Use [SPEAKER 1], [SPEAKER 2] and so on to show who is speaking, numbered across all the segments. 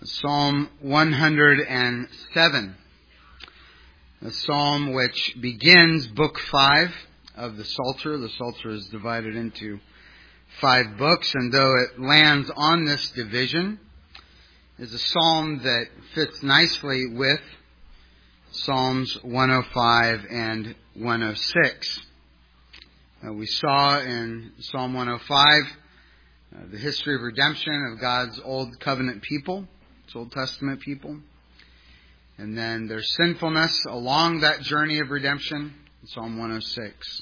[SPEAKER 1] Psalm 107, a psalm which begins Book 5 of the Psalter. The Psalter is divided into 5 books, and though it lands on this division, is a psalm that fits nicely with Psalms 105 and 106. We saw in Psalm 105 the history of redemption of God's Old Covenant people, His Old Testament people, and then their sinfulness along that journey of redemption in Psalm 106.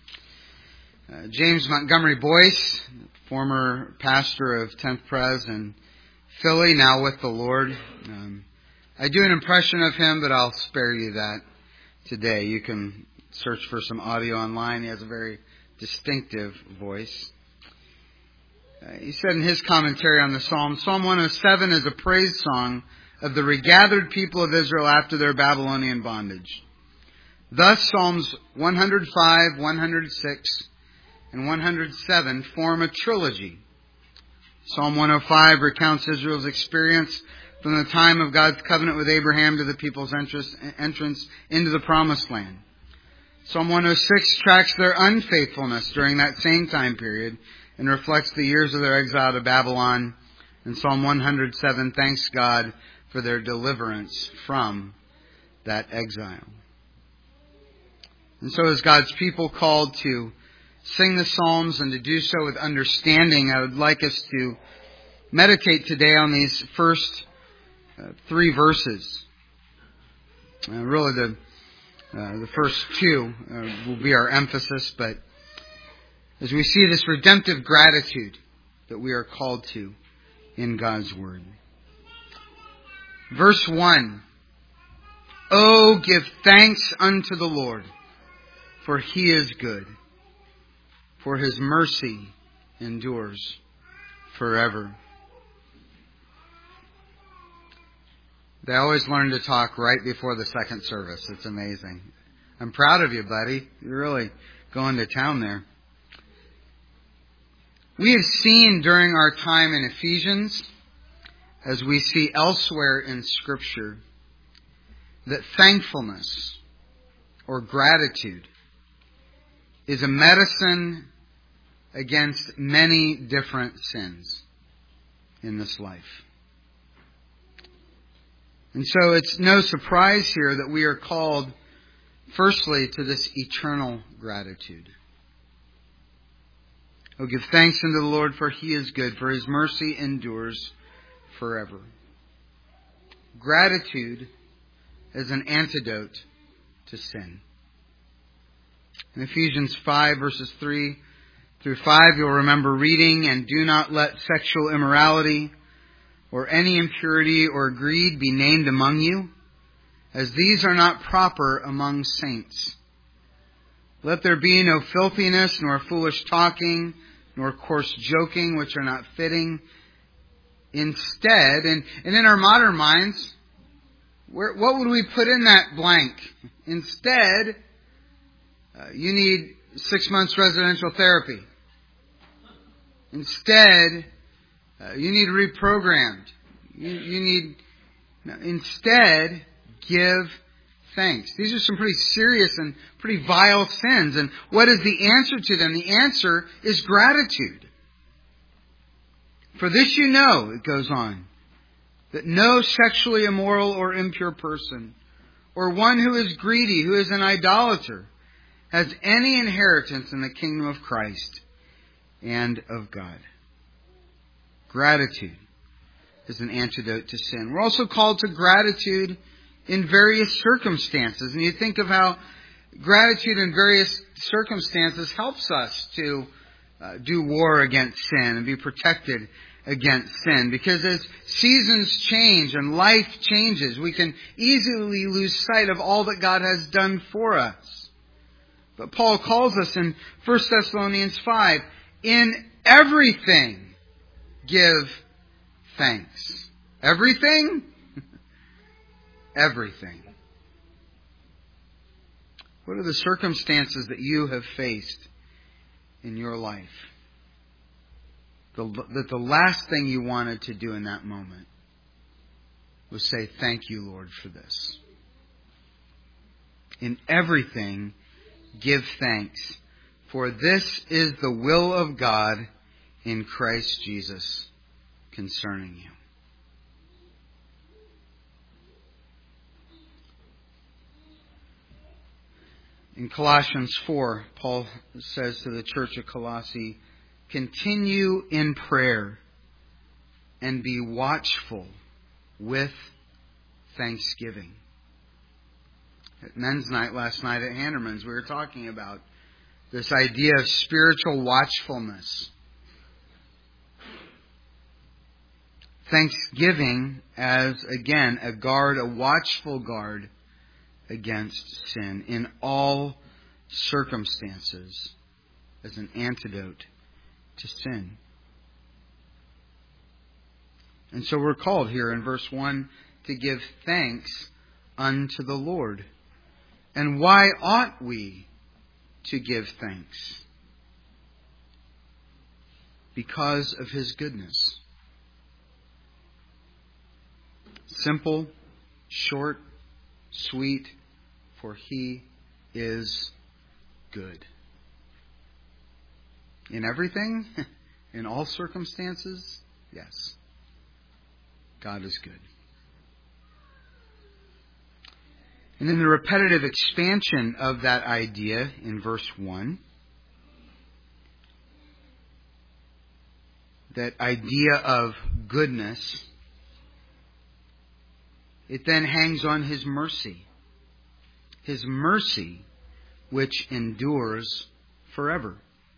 [SPEAKER 1] James Montgomery Boyce, former pastor of 10th Pres in Philly, now with the Lord. I do an impression of him, but I'll spare you that today. You can search for some audio online. He has a very distinctive voice. He said in his commentary on the Psalm, Psalm 107 is a praise song of the regathered people of Israel after their Babylonian bondage. Thus, Psalms 105, 106, and 107 form a trilogy. Psalm 105 recounts Israel's experience from the time of God's covenant with Abraham to the people's entrance into the promised land. Psalm 106 tracks their unfaithfulness during that same time period and reflects the years of their exile to Babylon. And Psalm 107 thanks God for their deliverance from that exile. And so as God's people called to sing the Psalms and to do so with understanding, I would like us to meditate today on these first 3 verses. Really the first 2 will be our emphasis, but as we see this redemptive gratitude that we are called to in God's Word. Verse 1, Oh, give thanks unto the Lord, for He is good, for His mercy endures forever. They always learn to talk right before the second service. It's amazing. I'm proud of you, buddy. You're really going to town there. We have seen during our time in Ephesians, as we see elsewhere in Scripture, that thankfulness or gratitude is a medicine against many different sins in this life. And so it's no surprise here that we are called, firstly, to this eternal gratitude. Oh, give thanks unto the Lord, for He is good, for His mercy endures forever. Gratitude is an antidote to sin. In Ephesians 5, verses 3 through 5, you'll remember reading, And do not let sexual immorality or any impurity or greed be named among you, as these are not proper among saints. Let there be no filthiness, nor foolish talking, nor coarse joking, which are not fitting. Instead, and in our modern minds, what would we put in that blank? Instead, you need 6 months residential therapy. Instead, you need reprogrammed. Instead, give thanks. These are some pretty serious and pretty vile sins. And what is the answer to them? The answer is gratitude. For this you know, it goes on, that no sexually immoral or impure person, or one who is greedy, who is an idolater, has any inheritance in the kingdom of Christ and of God. Gratitude is an antidote to sin. We're also called to gratitude in various circumstances. And you think of how gratitude in various circumstances helps us to do war against sin and be protected against sin. Because as seasons change and life changes, we can easily lose sight of all that God has done for us. But Paul calls us in 1 Thessalonians 5, in everything give thanks. Everything? Everything. What are the circumstances that you have faced in your life? That the last thing you wanted to do in that moment was say, thank you, Lord, for this. In everything, give thanks, for this is the will of God in Christ Jesus concerning you. In Colossians 4, Paul says to the church of Colossae, continue in prayer and be watchful with thanksgiving. At men's night last night at Handerman's, we were talking about this idea of spiritual watchfulness. Thanksgiving as, again, a guard, a watchful guard against sin in all circumstances as an antidote to sin. And so we're called here in verse 1 to give thanks unto the Lord. And why ought we to give thanks? Because of His goodness. Simple, short, sweet, for He is good. In everything, in all circumstances, yes, God is good. And in the repetitive expansion of that idea in verse 1, that idea of goodness, it then hangs on His mercy. His mercy, which endures forever.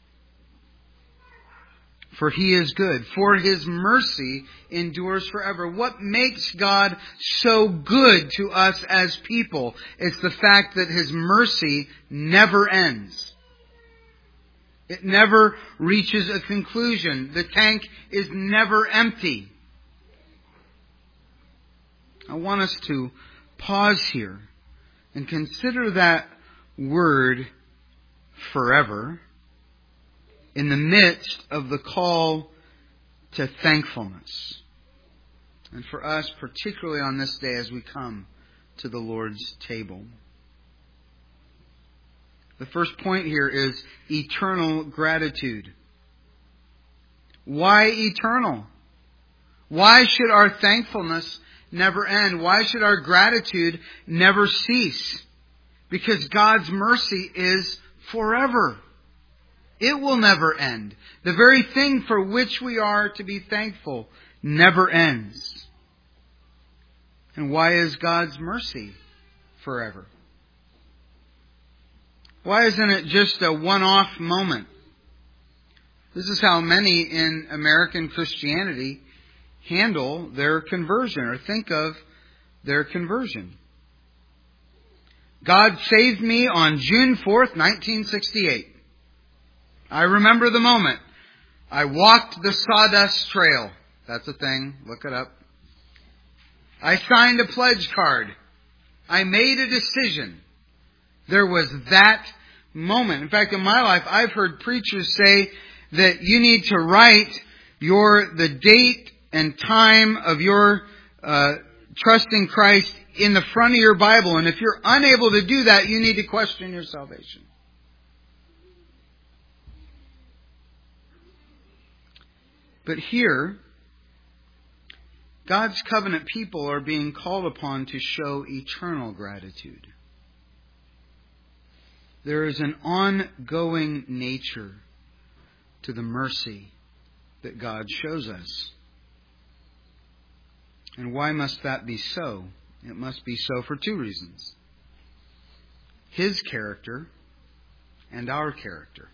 [SPEAKER 1] For He is good. For His mercy endures forever. What makes God so good to us as people? It's the fact that His mercy never ends. It never reaches a conclusion. The tank is never empty. I want us to pause here and consider that word forever in the midst of the call to thankfulness. And for us, particularly on this day as we come to the Lord's table. The first point here is eternal gratitude. Why eternal? Why should our thankfulness never end? Why should our gratitude never cease? Because God's mercy is forever. It will never end. The very thing for which we are to be thankful never ends. And why is God's mercy forever? Why isn't it just a one-off moment? This is how many in American Christianity handle their conversion or think of their conversion. God saved me on June 4th, 1968. I remember the moment. I walked the sawdust trail. That's a thing. Look it up. I signed a pledge card. I made a decision. There was that moment. In fact, in my life, I've heard preachers say that you need to write the date and time of your trusting Christ in the front of your Bible. And if you're unable to do that, you need to question your salvation. But here, God's covenant people are being called upon to show eternal gratitude. There is an ongoing nature to the mercy that God shows us. And why must that be so? It must be so for two reasons. His character and our character.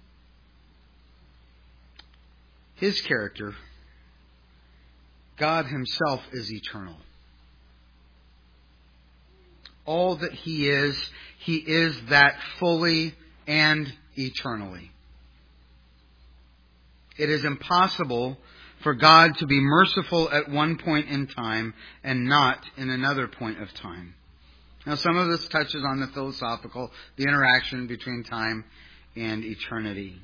[SPEAKER 1] His character, God Himself is eternal. All that He is that fully and eternally. It is impossible for God to be merciful at one point in time and not in another point of time. Now, some of this touches on the philosophical, the interaction between time and eternity.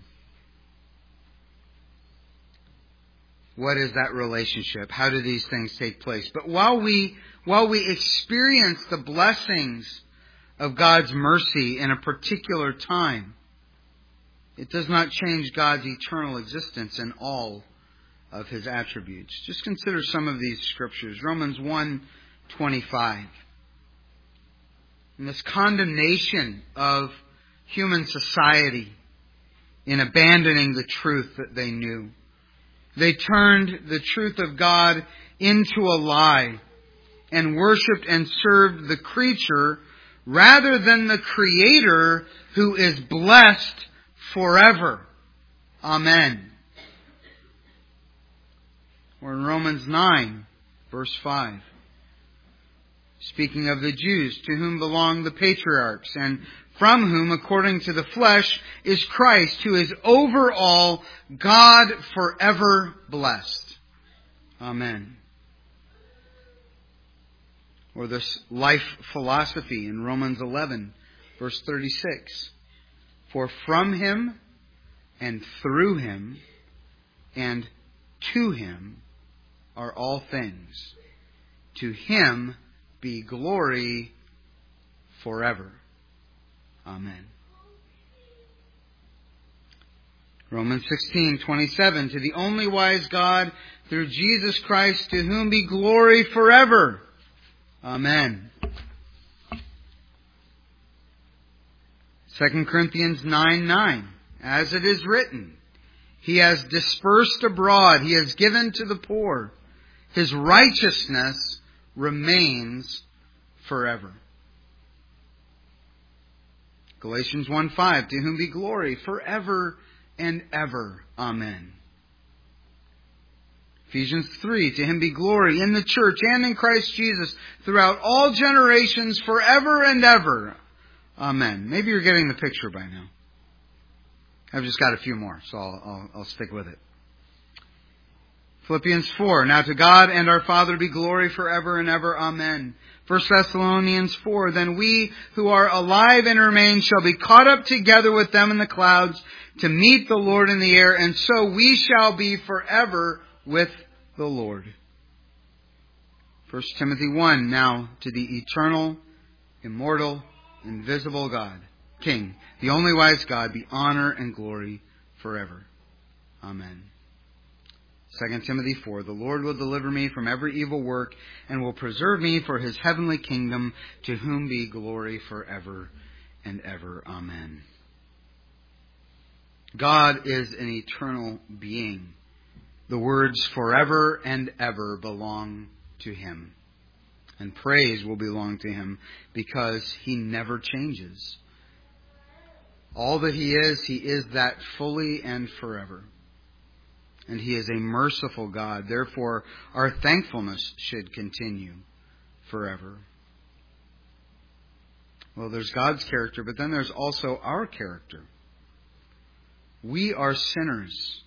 [SPEAKER 1] What is that relationship? How do these things take place? But while we while we experience the blessings of God's mercy in a particular time, it does not change God's eternal existence in all of His attributes. Just consider some of these scriptures. Romans 1:25. And this condemnation of human society in abandoning the truth that they knew. They turned the truth of God into a lie and worshipped and served the creature rather than the Creator who is blessed forever. Amen. Or in Romans 9, verse 5. Speaking of the Jews, to whom belong the patriarchs, and from whom, according to the flesh, is Christ, who is over all, God forever blessed. Amen. Or this life philosophy in Romans 11, verse 36. For from Him, and through Him, and to Him are all things. To Him be glory forever. Amen. Romans 16:27. To the only wise God, through Jesus Christ, to whom be glory forever. Amen. 2 Corinthians 9:9. As it is written, He has dispersed abroad, He has given to the poor. His righteousness remains forever. Galatians 1:5, to whom be glory forever and ever. Amen. Ephesians 3, to Him be glory in the church and in Christ Jesus throughout all generations forever and ever. Amen. Maybe you're getting the picture by now. I've just got a few more, so I'll stick with it. Philippians 4, now to God and our Father be glory forever and ever. Amen. 1 Thessalonians 4, then we who are alive and remain shall be caught up together with them in the clouds to meet the Lord in the air, and so we shall be forever with the Lord. 1 Timothy 1, now to the eternal, immortal, invisible God, King, the only wise God, be honor and glory forever. Amen. 2 Timothy 4, the Lord will deliver me from every evil work and will preserve me for His heavenly kingdom, to whom be glory forever and ever. Amen. God is an eternal being. The words forever and ever belong to Him. And praise will belong to Him because He never changes. All that He is that fully and forever. And He is a merciful God. Therefore, our thankfulness should continue forever. Well, there's God's character, but then there's also our character. We are sinners.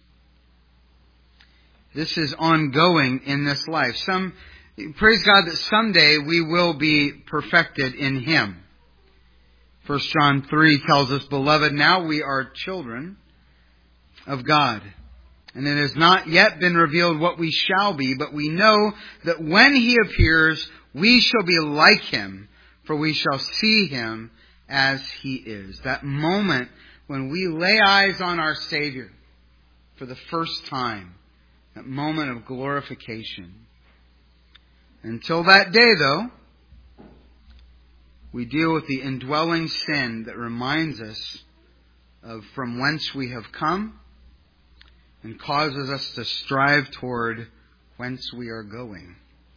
[SPEAKER 1] This is ongoing in this life. Praise God that someday we will be perfected in Him. 1 John 3 tells us, Beloved, now we are children of God. And it has not yet been revealed what we shall be, but we know that when He appears, we shall be like Him, for we shall see Him as He is. That moment when we lay eyes on our Savior for the first time, that moment of glorification. Until that day, though, we deal with the indwelling sin that reminds us of from whence we have come and causes us to strive toward whence we are going.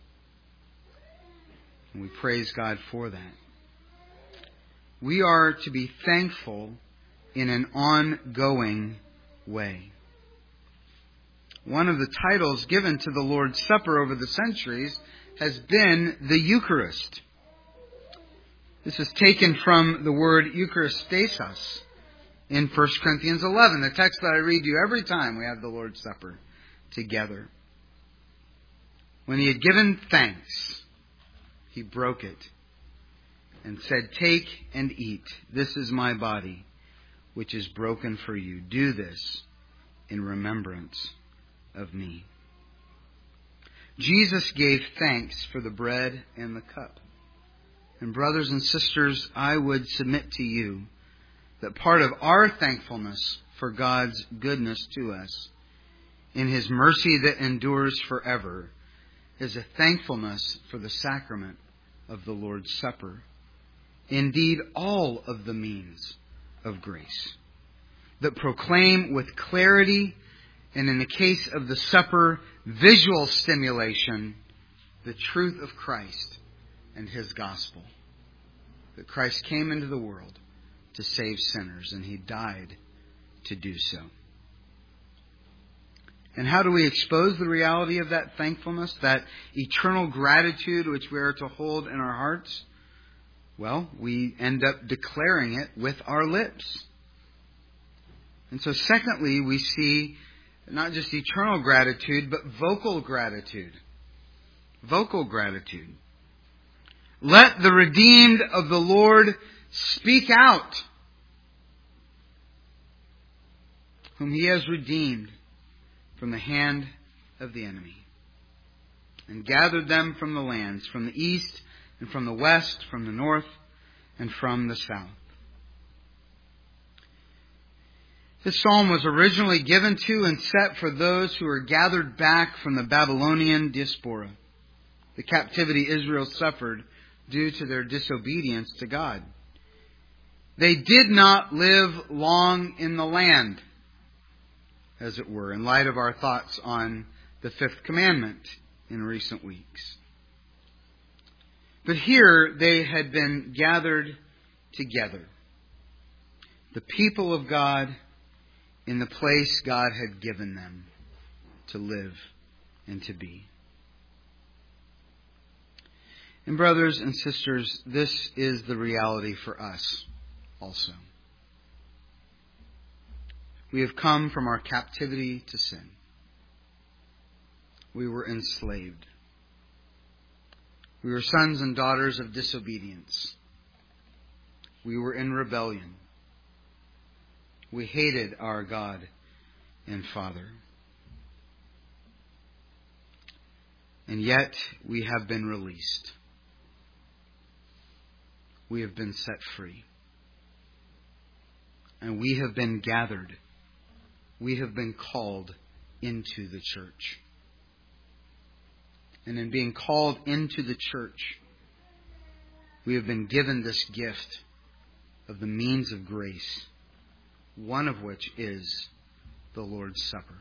[SPEAKER 1] And we praise God for that. We are to be thankful in an ongoing way. One of the titles given to the Lord's Supper over the centuries has been the Eucharist. This is taken from the word Eucharistesis in 1 Corinthians 11, the text that I read to you every time we have the Lord's Supper together. When He had given thanks, He broke it and said, Take and eat. This is my body, which is broken for you. Do this in remembrance of me. Jesus gave thanks for the bread and the cup. And brothers and sisters, I would submit to you that part of our thankfulness for God's goodness to us in His mercy that endures forever is a thankfulness for the sacrament of the Lord's Supper. Indeed, all of the means of grace that proclaim with clarity, and in the case of the supper, visual stimulation, the truth of Christ and His gospel. That Christ came into the world to save sinners, and He died to do so. And how do we expose the reality of that thankfulness, that eternal gratitude which we are to hold in our hearts? Well, we end up declaring it with our lips. And so secondly, we see not just eternal gratitude, but vocal gratitude. Vocal gratitude. Let the redeemed of the Lord speak out, whom He has redeemed from the hand of the enemy, and gathered them from the lands, from the east and from the west, from the north and from the south. This psalm was originally given to and set for those who were gathered back from the Babylonian diaspora, the captivity Israel suffered due to their disobedience to God. They did not live long in the land, as it were, in light of our thoughts on the fifth commandment in recent weeks. But here they had been gathered together, the people of God, in the place God had given them to live and to be. And brothers and sisters, this is the reality for us also. We have come from our captivity to sin. We were enslaved. We were sons and daughters of disobedience. We were in rebellion. We hated our God and Father. And yet we have been released. We have been set free. And we have been gathered. We have been called into the church. And in being called into the church, we have been given this gift of the means of grace, one of which is the Lord's Supper.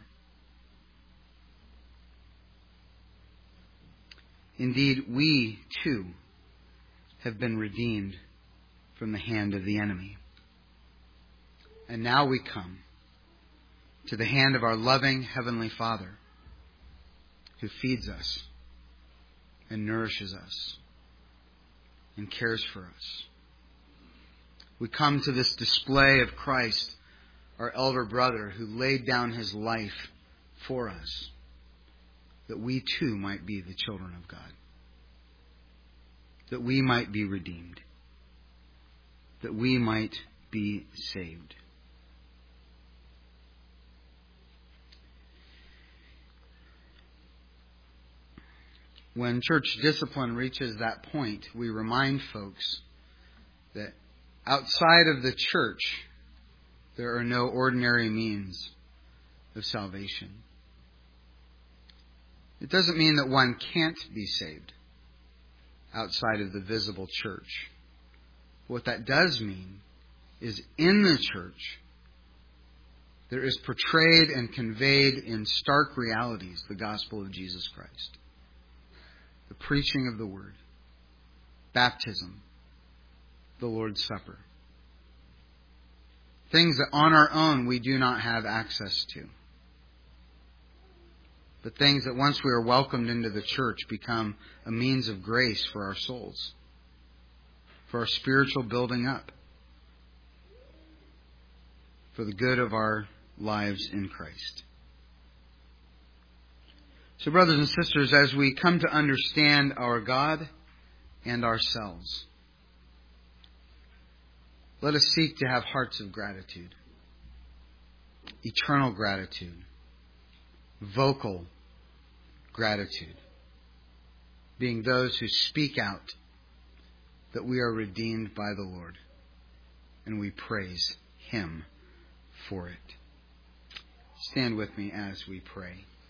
[SPEAKER 1] Indeed, we too have been redeemed from the hand of the enemy. And now we come to the hand of our loving Heavenly Father, who feeds us and nourishes us and cares for us. We come to this display of Christ, our elder brother, who laid down His life for us, that we too might be the children of God, that we might be redeemed, that we might be saved. When church discipline reaches that point, we remind folks that outside of the church, there are no ordinary means of salvation. It doesn't mean that one can't be saved outside of the visible church. What that does mean is in the church, there is portrayed and conveyed in stark realities the gospel of Jesus Christ. The preaching of the Word, baptism, the Lord's Supper. Things that on our own we do not have access to. But things that once we are welcomed into the church become a means of grace for our souls, for our spiritual building up, for the good of our lives in Christ. So brothers and sisters, as we come to understand our God and ourselves, let us seek to have hearts of gratitude, eternal gratitude, vocal gratitude, being those who speak out that we are redeemed by the Lord. And we praise Him for it. Stand with me as we pray.